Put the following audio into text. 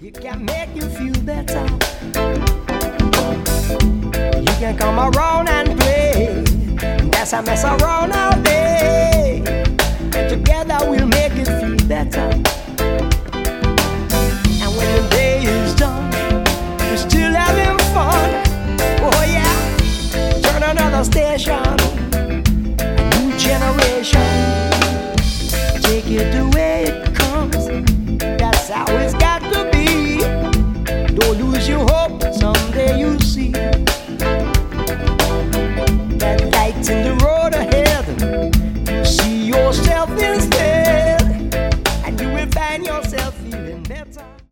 It can make you feel better. You can come around and play. That's a mess around all day. And together we'll make it feel better. And when the day is done, we're still having fun. Oh yeah, turn another station. A new generation. Take it the way it comes. That's how it's got to be. Don't lose your hope, someday you'll see.